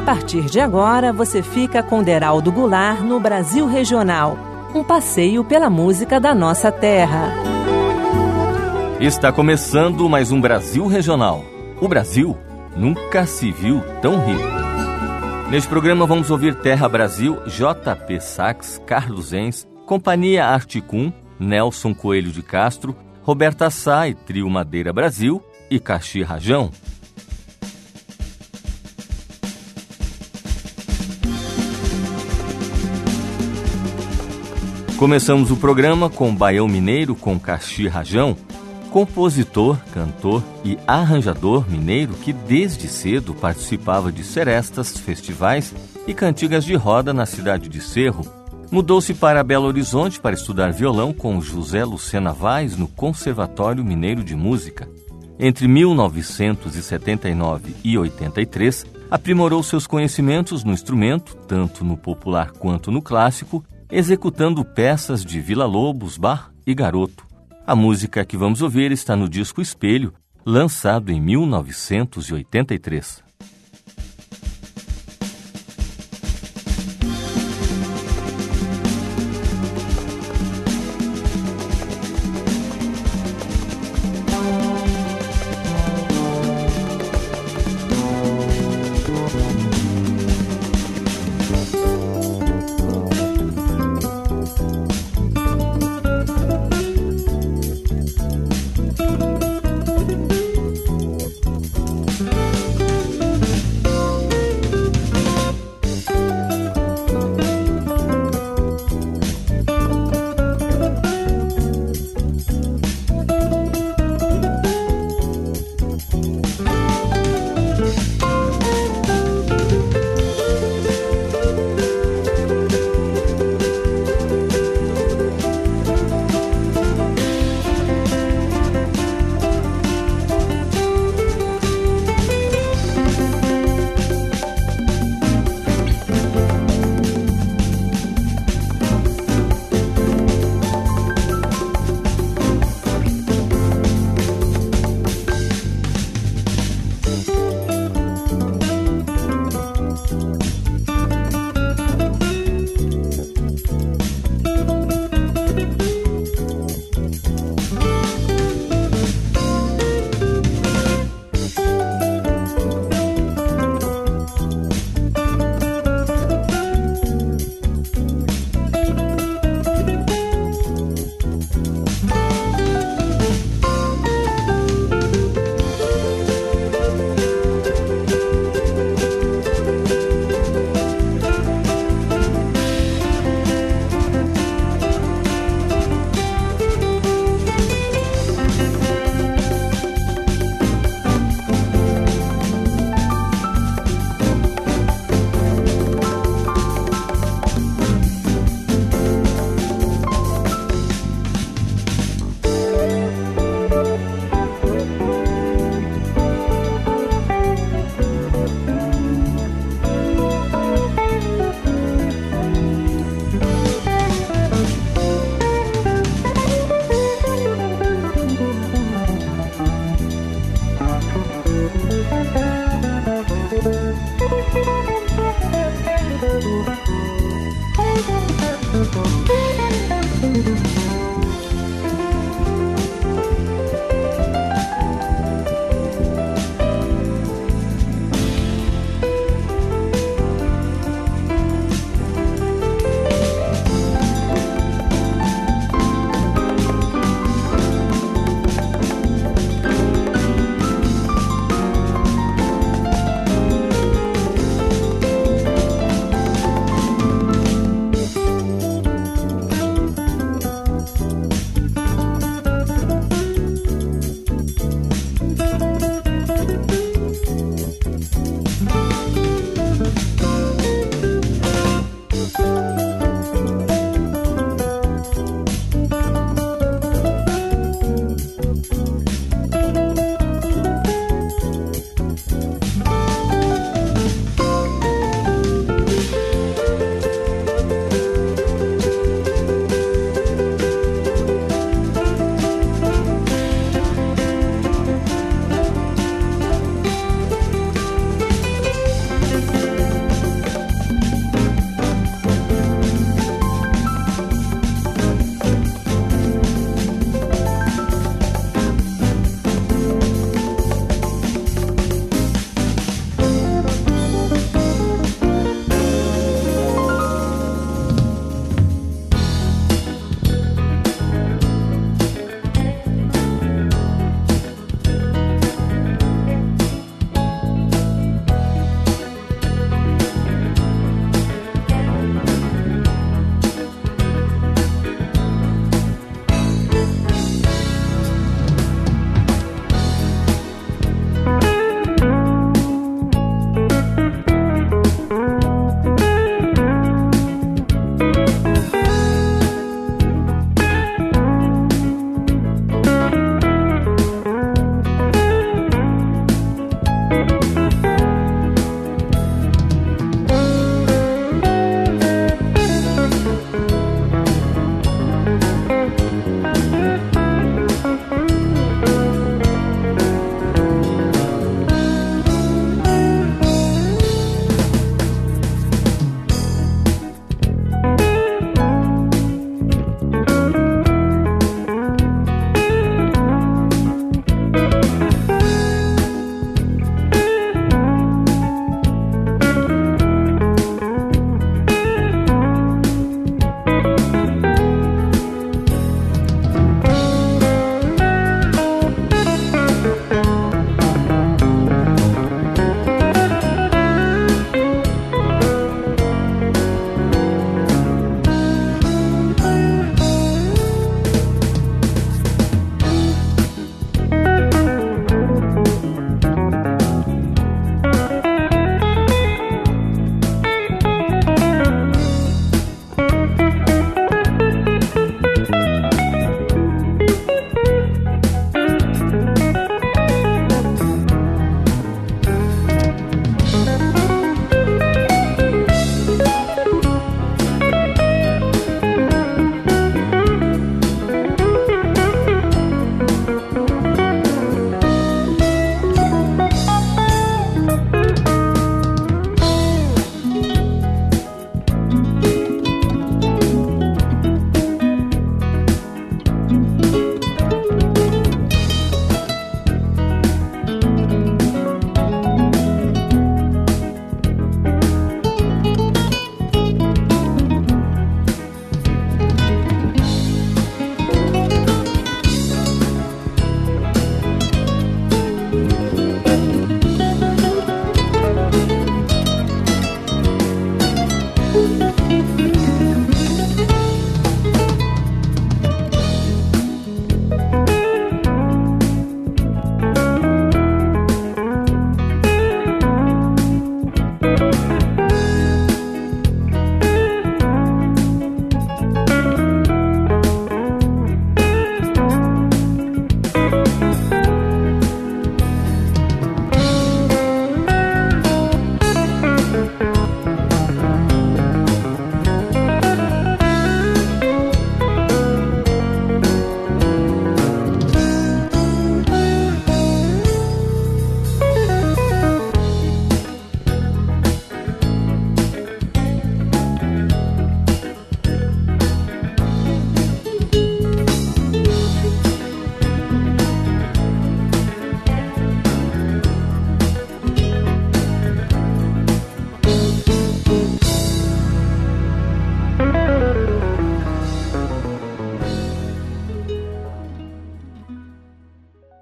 partir de agora, você fica com Deraldo Goulart no Brasil Regional, um passeio pela música da nossa terra. Está começando mais um Brasil Regional. O Brasil nunca se viu tão rico. Neste programa vamos ouvir Terra Brasil, JP Sax, Carlos Enz, Companhia Articum, Nelson Coelho de Castro, Roberta Sá e Trio Madeira Brasil e Caxi Rajão. Começamos o programa com Baião Mineiro com Caxi Rajão, compositor, cantor e arranjador mineiro que desde cedo participava de serestas, festivais e cantigas de roda na cidade de Cerro. Mudou-se para Belo Horizonte para estudar violão com José Lucena Vaz no Conservatório Mineiro de Música. Entre 1979 e 83, aprimorou seus conhecimentos no instrumento, tanto no popular quanto no clássico, executando peças de Villa-Lobos, Bach e Garoto. A música que vamos ouvir está no disco Espelho, lançado em 1983.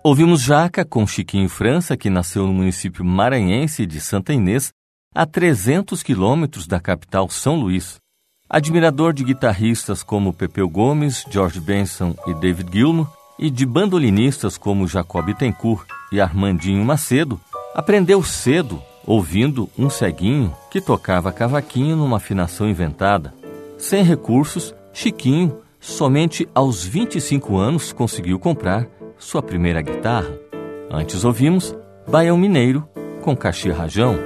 Ouvimos Jaca com Chiquinho França, que nasceu no município maranhense de Santa Inês, a 300 quilômetros da capital São Luís. Admirador de guitarristas como Pepeu Gomes, George Benson e David Gilmour, e de bandolinistas como Jacob Bittencourt e Armandinho Macedo, aprendeu cedo ouvindo um ceguinho que tocava cavaquinho numa afinação inventada. Sem recursos, Chiquinho, somente aos 25 anos, conseguiu comprar sua primeira guitarra. Antes ouvimos Baião Mineiro com Caxi Rajão.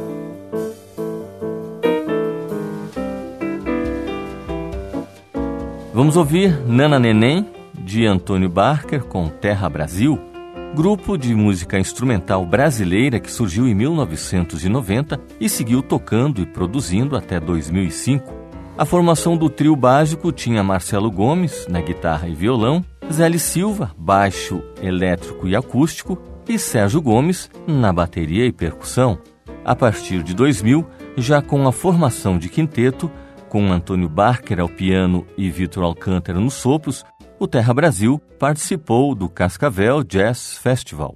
Vamos ouvir Nana Neném, de Antônio Barker, com Terra Brasil, grupo de música instrumental brasileira que surgiu em 1990 e seguiu tocando e produzindo até 2005. A formação do trio básico tinha Marcelo Gomes, na guitarra e violão, Zélio Silva, baixo, elétrico e acústico, e Sérgio Gomes, na bateria e percussão. A partir de 2000, já com a formação de quinteto, com Antônio Barker ao piano e Vitor Alcântara nos sopros, o Terra Brasil participou do Cascavel Jazz Festival.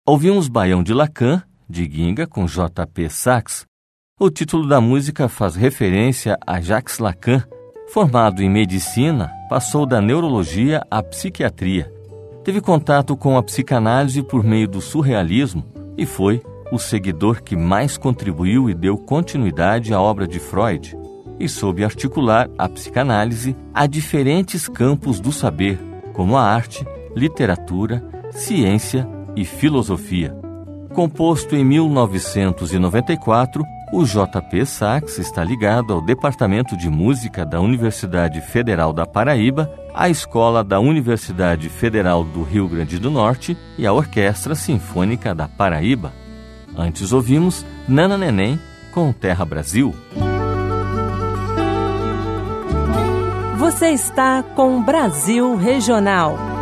Ouvimos Baião de Lacan, de Ginga, com J.P. Sachs. O título da música faz referência a Jacques Lacan. Formado em medicina, passou da neurologia à psiquiatria. Teve contato com a psicanálise por meio do surrealismo e foi o seguidor que mais contribuiu e deu continuidade à obra de Freud, e soube articular a psicanálise a diferentes campos do saber, como a arte, literatura, ciência e filosofia. Composto em 1994, o J.P. Sachs está ligado ao Departamento de Música da Universidade Federal da Paraíba, à Escola da Universidade Federal do Rio Grande do Norte e à Orquestra Sinfônica da Paraíba. Antes ouvimos Nana Neném com Terra Brasil. Você está com Brasil Regional.